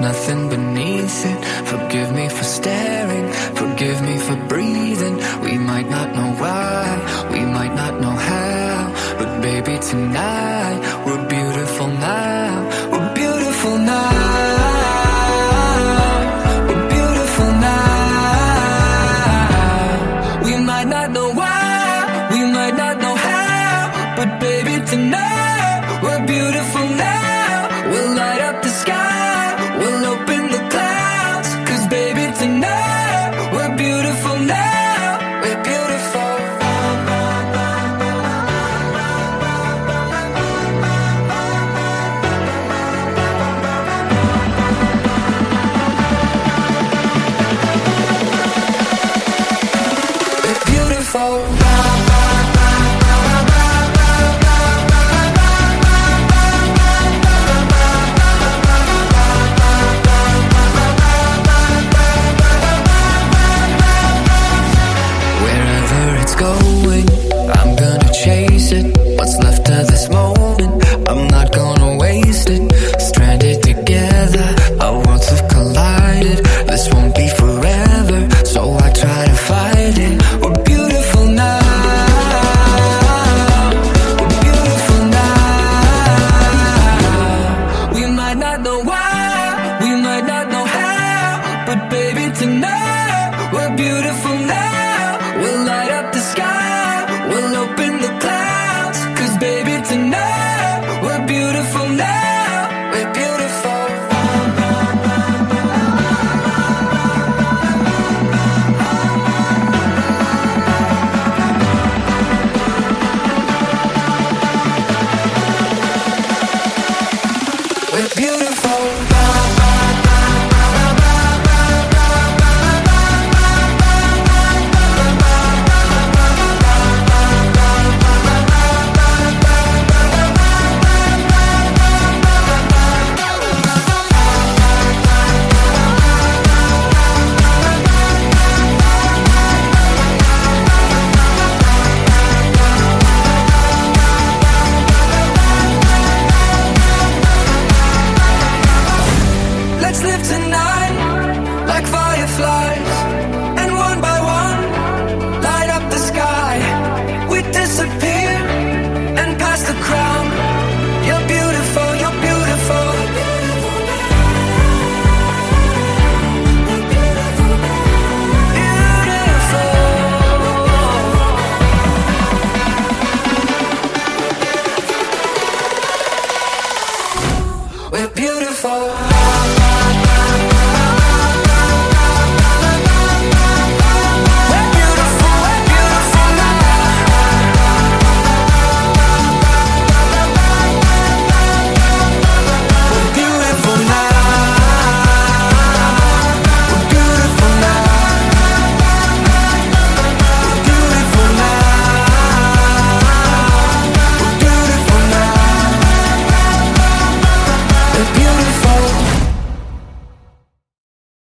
nothing beneath it. Forgive me for staring, forgive me for breathing. We might not know why, we might not know how, but baby tonight, we're beautiful now. We're beautiful now. We're beautiful now. We might not know why, we might not know how, but baby tonight, we're beautiful now. We'll light up the sky, we'll open the clouds, 'cause baby tonight, we're beautiful now. We're beautiful. We're beautiful. Go